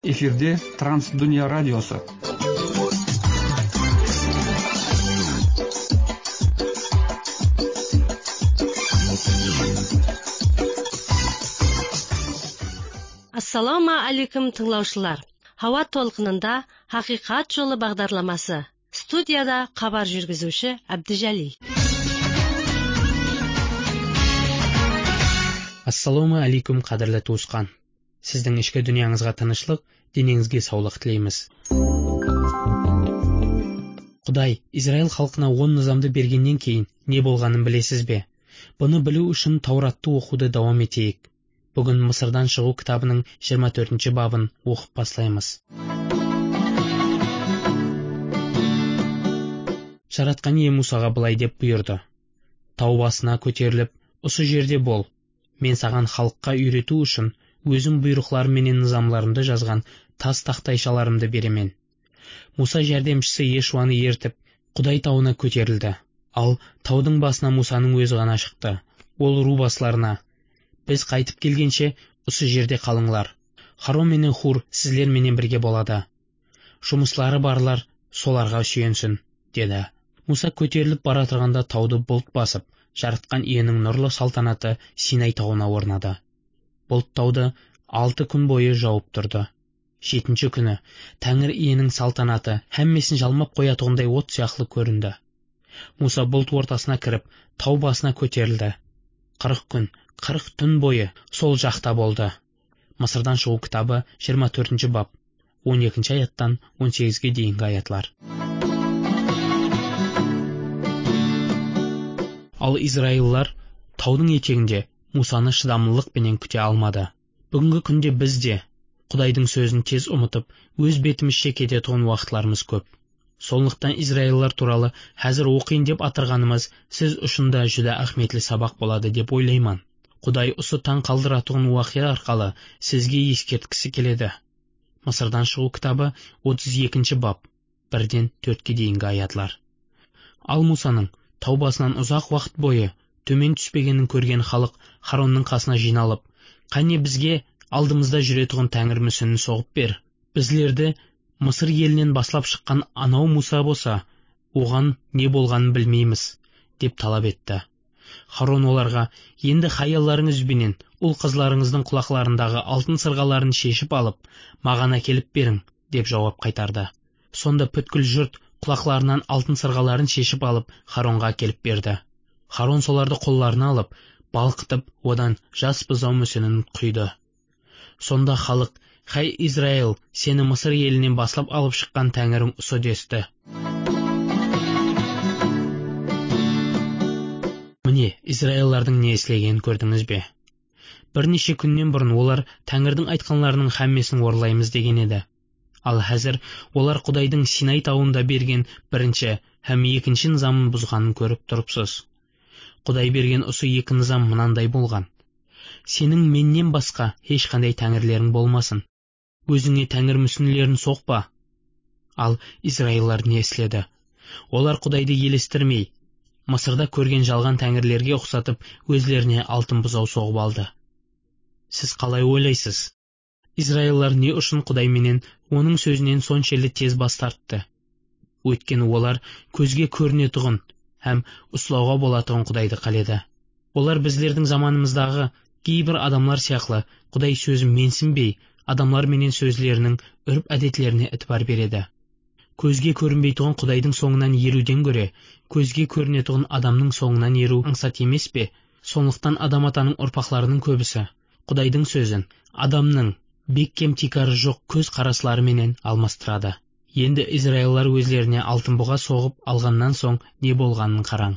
Эфирде Трансдүния радиосы. Ассаламу алейкум тыңлаушылар. Хава толқынында Хақиқат жолы бағдарламасы. Студияда хабар жүргізуші Абдижали. Ассаламу алейкум қадірлі туысқан. Сіздің ішкі дүнияңызға тынышлық, денеңізге саулық тілейміз. Құдай Израиль халқына 10 низамды бергеннен кейін не болғанын білесіз бе? Бұны білу үшін Тауратты оқуды давам етейік. Бүгін Мысырдан шығу кітабының 24 бабын оқып бастаймыз. Жаратқан ие Мусаға былай деп бұйырды: тау басына көтеріліп, осы жерде бол. Мен саған халыққа үйрету үшін өзім бұйрықлар менен низамларымды жазған тас тақтайшаларымды беремен. Муса жәрдемшісі Ешуаны ертіп, Құдай тауына көтерілді. Ал таудың басына Мусаның өзі ғана шықты. Ол ру басыларына: біз қайтып келгенше осы жерде қалыңлар. Харон менен Хур сіздер менен бірге болады. Жұмыслары барлар соларға сүйенсін, деді. Муса көтеріліп бара тұрғанда тауды бұлт басып, жаратқан иенің нұрлы салтанаты Синай тауына орнады. Бұлт тауды 6 күн бойы жауып тұрды. 7-ші күні Тәңір иенің салтанаты һәммесін жалмап қоятығындай от сияқлы көрінді. Муса бұлт ортасына кіріп, тау басына көтерілді. 40 күн, 40 түн бойы сол жақта болды. Мысырдан шығу кітабы 24 баб, 12 аяттан 18-ге дейінгі аятлар. Ал израильлар таудың етегінде Мусаны шыдамлылық пенен күте алмады. Бүгінгі күнде біз де Құдайдың сөзін тез ұмытып, өз бетімізше кететін уақытларымыз көп. Сондықтан израильлар туралы хәзір оқиын деп атырғанымыз сіз ұшында жүдә ахметлі сабақ болады деп ойлаймын. Құдай осы таң қалдыратығын уақия арқалы сізге ескерткісі келеді. Мысырдан шығу кітабы 32 баб, 1-ден 4-ге дейінгі аятлар. Ал Мусаның тау басынан ұзақ уақыт бойы төмен түспегенін көрген халық Харонның қасына жиналып: қане бізге алдымызда жүретұғын Тәңір мүсінін соғып бер. Біздерді Мысыр елінен баслап шыққан анау Муса болса, оған не болғанын білмейміз, деп талап етті. Харон оларға: енді хаялларыңыз бенен ұл қызларыңыздың құлақларындағы алтын сырғаларын шешіп алып, маған әкеліп берің, деп жауап қайтарды. Сонда бүткіл жұрт құлақларынан алтын сырғаларын шешіп алып Харонға әкеліп берді. Харон соларды қолларына алып, балқытып, одан жас бұзау мүсінін құйды. Сонда халық: хай Израил, сені Мысыр елінен баслап алып шыққан Тәңірің осы десті. Міне, израиллардың не істегенін көрдіңіз бе? Бірнеше күннен бұрын олар Тәңірдің айтқанларының һәммесін орындаймыз деген еді. Ал хәзір олар Құдайдың Синай тауында берген бірінші һәм екінші низамын бұзғанын көріп тұрыпсыз. Құдай берген осы 2 низам мынандай болған: сенің меннен басқа ешқандай тәңірлерің болмасын. Өзіңе тәңір мүсінлерін соқпа. Ал израиллар не істеді? Олар Құдайды елестірмей, Мысырда көрген жалған тәңірлерге ұқсатып, өзлеріне алтын бұзау соғып алды. Сіз қалай ойлайсыз? Израиллар не үшін Құдай менен оның сөзінен соншелі тез бас тартты? Өйткені олар көзге көрінетұғын һәм ұслауға болатығын Құдайды қаледі. Олар біздердің заманымыздағы кейбір адамлар сияқлы Құдай сөзін менсінбей, адамлар менен сөзлерінің үрп әдетлеріне ітбар береді. Көзге көрінбейтұғын Құдайдың соңынан еруден көре, көзге көрінетұғын адамның соңынан еру аңсат емес пе? Сондықтан адам атаның ұрпақларының көбісі Құдайдың сөзін адамның бек кем тикары жоқ көз қарасылары менен алмастырады. Енді израиллар өзлеріне алтын бұға соғып алғаннан соң не болғанын қараң.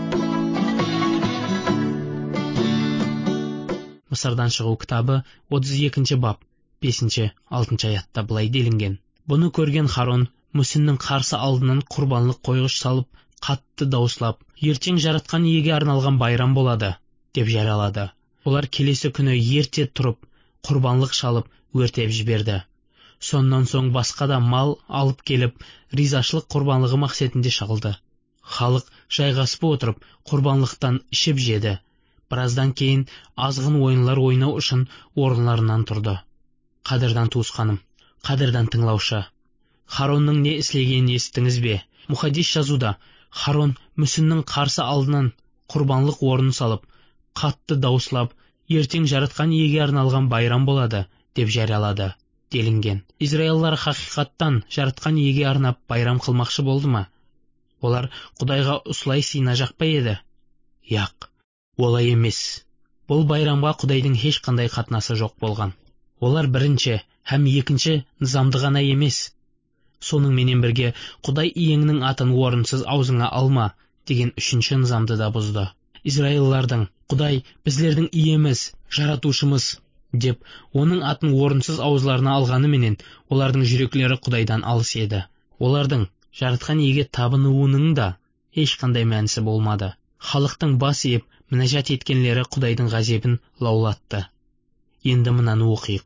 Мысырдан шығу кітабы 32 баб, 5-6 аятта былай делінген: бұны көрген Харон мүсіннің қарсы алдынан құрбанлық қойғыш салып, қатты дауыслап: ертең жаратқан иеге арналған байрам болады, деп жариялады. Олар келесі күні ерте тұрып, құрбанлық шалып, өртеп жіберді. Сондан соң басқа да мал алып келіп, ризашылық құрбанлығы мақсатында шалды. Халық жайғасып отырып, құрбанлықтан ішіп жеді. Біраздан кейін азғын ойынлар ойнау үшін орынларынан тұрды. Қадірдан туысқаным, Қадірдан тыңлаушы, Харонның не істегенін естіңіз бе? Мұхаддис жазуда, Харон мүсіннің қарсы алдынан құрбанлық орнын салып, қатты дауыслап, ертең жаратқан иеге арналған байрам болады деп жариялады делінген. Израильлар хақиқаттан жаратқан иеге арнап байрам қылмақшы болды ма? Олар Құдайға осылай сыйына жақпай еді? Яқ, олай емес. Бұл байрамға Құдайдың ешқандай қатынасы жоқ болған. Олар бірінші һәм екінші низамды ғана емес. Соның менен бірге Құдай иеңнің атын орынсыз аузыңа алма деген үшінші низамды да бұзды. Израильлардың Құдай біздердің иеміз, жаратушымыз деп оның атын орынсыз аузларына алғаны менен олардың жүректері Құдайдан алыс еді. Олардың жаратқан иеге табынуының да ешқандай мәнісі болмады. Халықтың бас иіп мінәжат еткенлері Құдайдың ғазабын лаулатты. Енді мынаны оқиық.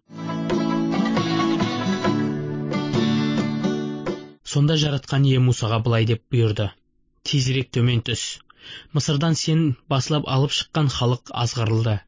Сонда жаратқан ие Мусаға былай деп бұйырды: тезірек төмен түс. Мысырдан сен басылап алып шыққан халық азғырылды.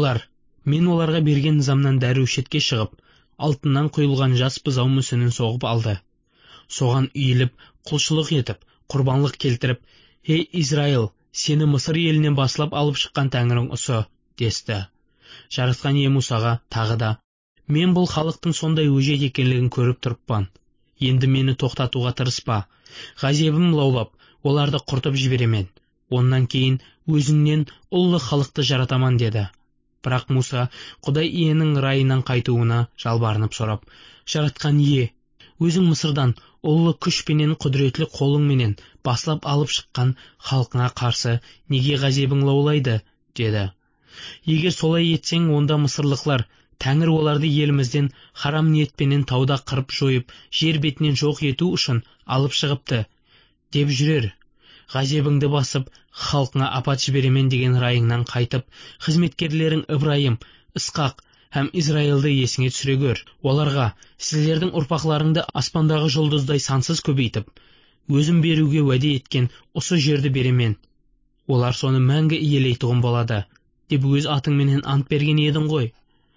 Мен оларға берген низамнан дәрушетке шығып, алтыннан құйылған жас бұзау мүсінін соғып алды. Соған үйіліп, құлшылық етіп, құрбанлық келтіріп, «Ей Израил, сені Мысыр елінен басылап алып шыққан Тәңірің осы» десті. Жаратқан ие Мусаға тағы да: мен бұл халықтың сондай өжет екенлігін көріп тұрыппын. Енді мені тоқтатуға тырыспа. Ғазабым лаулап, оларды құртып жіберемен. Онан кейін өзіңнен ұлы халықты жаратаман деді. Бірақ Муса Құдай иенің райынан қайтуына жалбарынып сұрап: жаратқан ие, өзің Мысырдан ұлы күш пенен құдіретлі қолың менен басылап алып шыққан халқыңа қарсы неге ғазабың лаулайды деді. Егер солай етсең, онда мысырлықлар Тәңір оларды елімізден харам ниетпенен тауда қырып жойып, жер бетінен жоқ ету үшін алып шығыпты деп жүрер. Ғазабыңды басып, халқыңа апат жіберемен деген райыңнан қайтып, қызметкерлерің Ибраим, Исқақ һәм Израилді есіңе түсіре көр. Оларға сіздердің ұрпақларыңды аспандағы жұлдыздай сансыз көбейтіп, өзім беруге уәде еткен осы жерді беремен. Олар соны мәңгі иелейтұғын болады деп өз атыңменен ант берген едің ғой.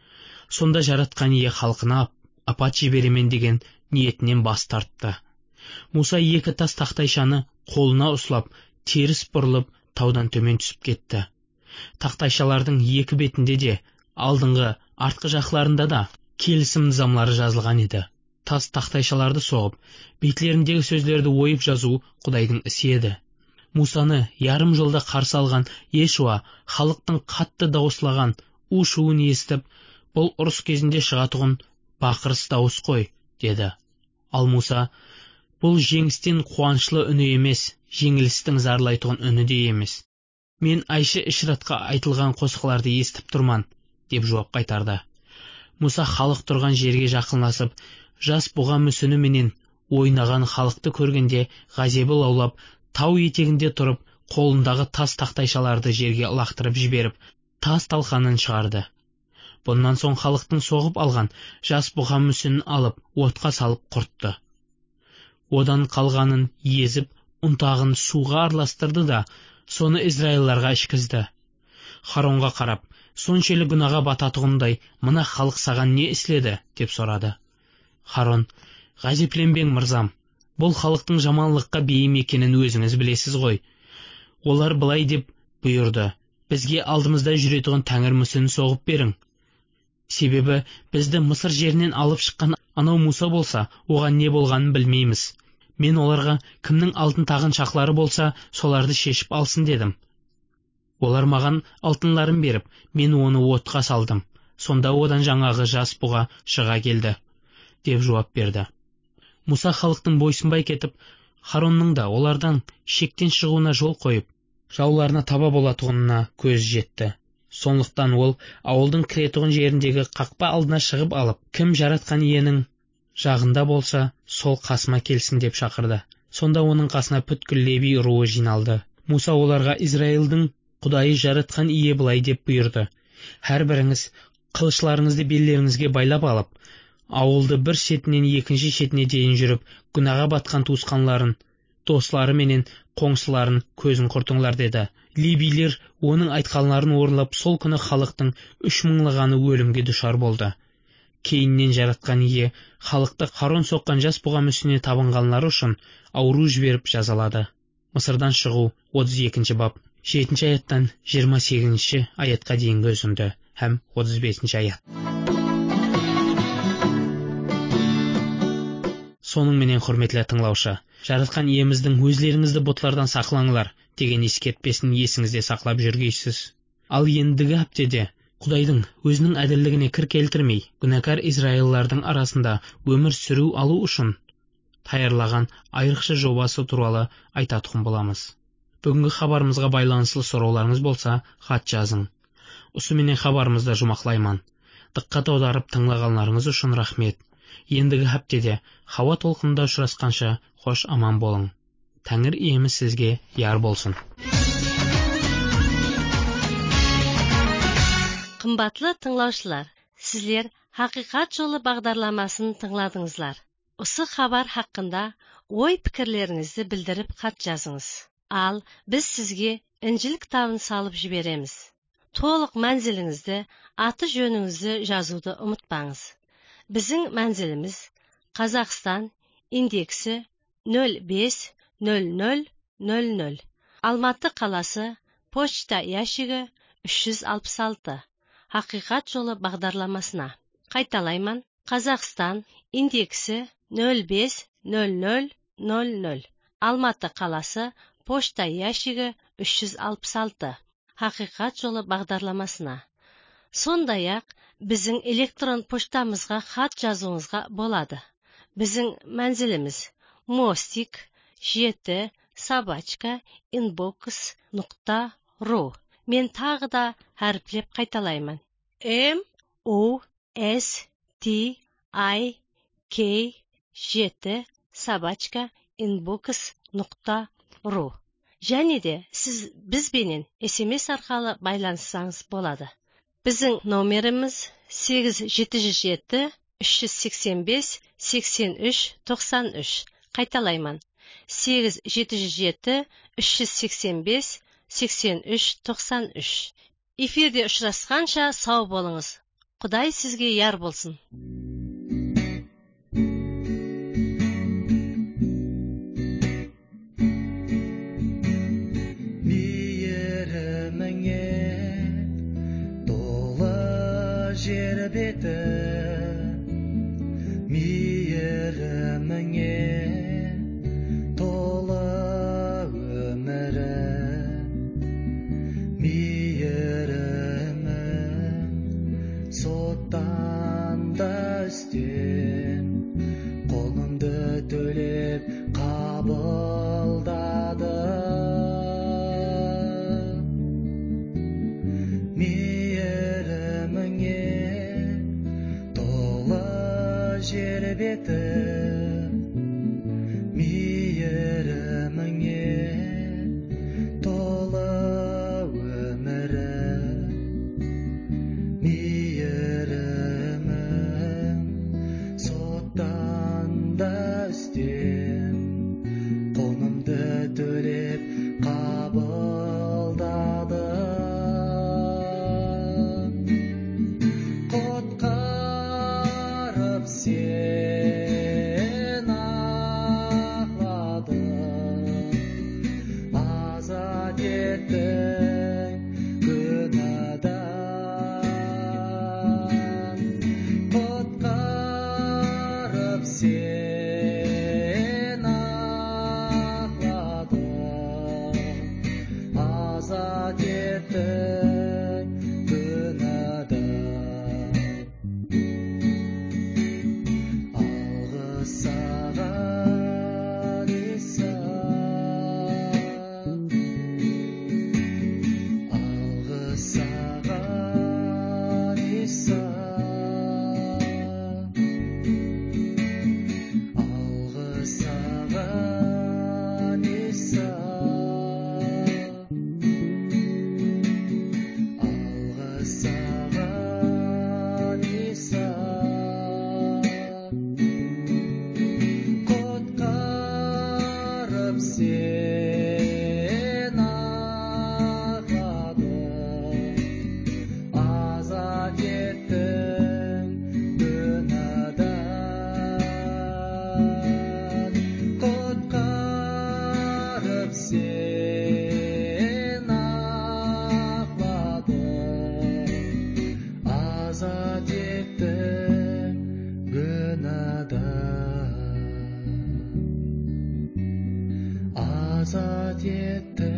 Сонда жаратқан ие халқына апат жіберемен деген ниетінен бас тартты. Муса екі тас тақтайшаны қолына ұстап, теріс бұрылып, таудан төмен түсіп кетті. Тақтайшалардың екі бетінде де, алдыңғы, артқы жақларында да келісім низамлары жазылған еді. Тас тақтайшаларды соғып, бетлеріндегі сөздерді ойып жазу Құдайдың ісі еді. Мусаны ярым жолда қарсы алған Ешуа халықтың қатты дауыслаған у-шуын естіп, бұл ұрыс кезінде шығатұғын бақырыс дауыс қой, деді. Ал Муса: бұл жеңістен қуанышлы үні емес, жеңілістің зарлайтұғын үні де емес. Мен Айшы Ишратқа айтылған қосықларды естіп тұрман, деп жауап қайтарды. Муса халық тұрған жерге жақынласып, жас бұға мүсіні менен ойнаған халықты көргенде ғазабы лаулап, тау етегінде тұрып, қолындағы тас тақтайшаларды жерге лақтырып жіберіп, тас талқанын шығарды. Бұнан соң халықтың соғып алған жас бұға мүсінін алып, отқа салып құртты. Одан қалғанын езіп, ұнтағын суға араластырды да, соны Израильларға ішкізді. Харонға қарап, соншелі күнәға бататұғындай, мына халық саған не істеді деп сұрады. Харон: ғазапленбең мырзам, бұл халықтың жаманлыққа бейім екенін өзіңіз білесіз ғой. Олар былай деп бұйырды: бізге алдымызда жүретұғын Тәңір мүсінін соғып берің. Себебі бізді Мысыр жерінен алып шыққан анау Муса болса, оған не болғанын білмейміз. Мен оларға кімнің алтын тағын шақлары болса, соларды шешіп алсын дедім. Олар маған алтынларын беріп, мен оны отқа салдым. Сонда одан жаңағы жас бұға шыға келді, деп жауап берді. Муса халықтың бойсынбай кетіп, Харонның да олардан шектен шығуына жол қойып, жауларына таба болатұғынына көз жетті. Сондықтан ол ауылдың кіретұғын жеріндегі қақпа алдына шығып алып, кім жаратқан иенің жағында болса, сол қасыма келсін деп шақырды. Сонда оның қасына бүткіл Леви руы жиналды. Муса оларға Израилдің Құдайы жаратқан ие былай деп бұйырды: әрбіріңіз қылышларыңызды беллеріңізге байлап алып, ауылды бір шетінен екінші шетіне дейін жүріп, күнәға батқан туысқанларын, достары менен қоңсыларын көзін құртыңлар деді. Левилер оның айтқанларын орындап, сол күні халықтың 3000-лығаны өлімге душар болды. кейіннен жаратқан ие халықты қарон соққан жас бұғам үстіне табынғанлары үшін ауру жіберіп жазалады. Мысырдан шығу 32 бап 7 аяттан 28 аятқа дейінгі үзінді һәм 35 аят. Соның менен құрметлі тыңлаушы, жаратқан иеміздің өзлеріңізді бұтлардан сақлаңылар деген ескертпесін есіңізде сақлап жүргейсіз. Ал ендігі аптеде Құдайдың өзінің әділдігіне кір келтірмей, күнәкар Израилардың арасында өмір сүру алу үшін таярлаған айрықша жобасы туралы айтатұғын боламыз. Бүгінгі хабарымызға байланыслы сұрауларыңыз болса, хат жазың. Осыменен хабарымызды жұмақлайман. Диққат аударып тыңлағанларыңыз үшін рахмет. Ендігі аптеде Хауа толқынында ұшырасқанша хош аман болың. Тәңір иеміз сізге яр болсын. Қымбатлы тыңлаушылар, сізлер Хақиқат жолы бағдарламасын тыңладыңызлар. Осы хабар хақында ой пікірлеріңізді білдіріп хат жазыңыз. Ал біз сізге Інжіл кітабын салып жібереміз. Толық мәнзіліңізді, аты жөніңізді жазуды ұмытпаңыз. Біздің мәнзіліміз Қазақстан, индексі 050000, Алматы қаласы, почта ящигі 366. Хақиқат жолы бағдарламасына. Қайталайман, Қазақстан, индексі 050000, Алматы қаласы, почта ящигі 366. Хақиқат жолы бағдарламасына. Сондай-ақ біздің электрон поштамызға хат жазуыңызға болады. Біздің мәнзіліміз mostik 7@inbox.ru. Мен тағы да әріплеп қайталаймын. mostik 7@inbox.ru. Және де сіз бізбенен SMS арқылы байланыссаңыз болады. Біздің номеріміз 877 385 83 93. Қайталайман. 877 385 83 93. Эфирде ұшырасқанша сау болыңыз. Құдай сізге яр болсын. кетті